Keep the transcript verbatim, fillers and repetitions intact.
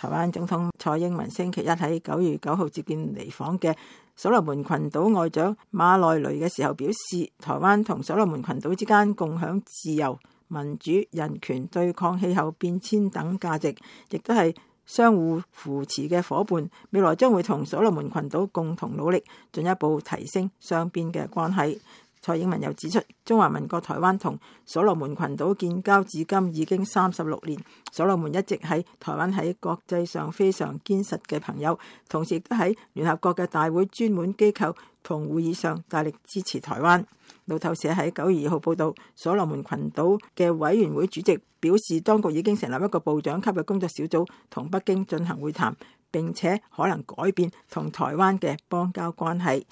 台灣總統蔡英文星期一喺九月九號接見離訪嘅所羅門群島外長馬內雷嘅時候表示，台灣同所羅門群島之間共享自由、民主、人權、對抗氣候變遷等價值，亦都係相互扶持嘅夥伴。未來將會同所羅門群島共同努力，進一步提升雙邊嘅關係。蔡英文又指出，中華民國台灣同所羅門群島建交至今已經三十六年，所羅門一直喺台灣喺國際上非常堅實嘅朋友，同時亦都喺聯合國嘅大會專門機構同會議上大力支持台灣。路透社喺九月二號報道，所羅門群島嘅委員會主席表示，當局已經成立一個部長級嘅工作小組，同北京進行會談，並且可能改變同台灣嘅邦交關係。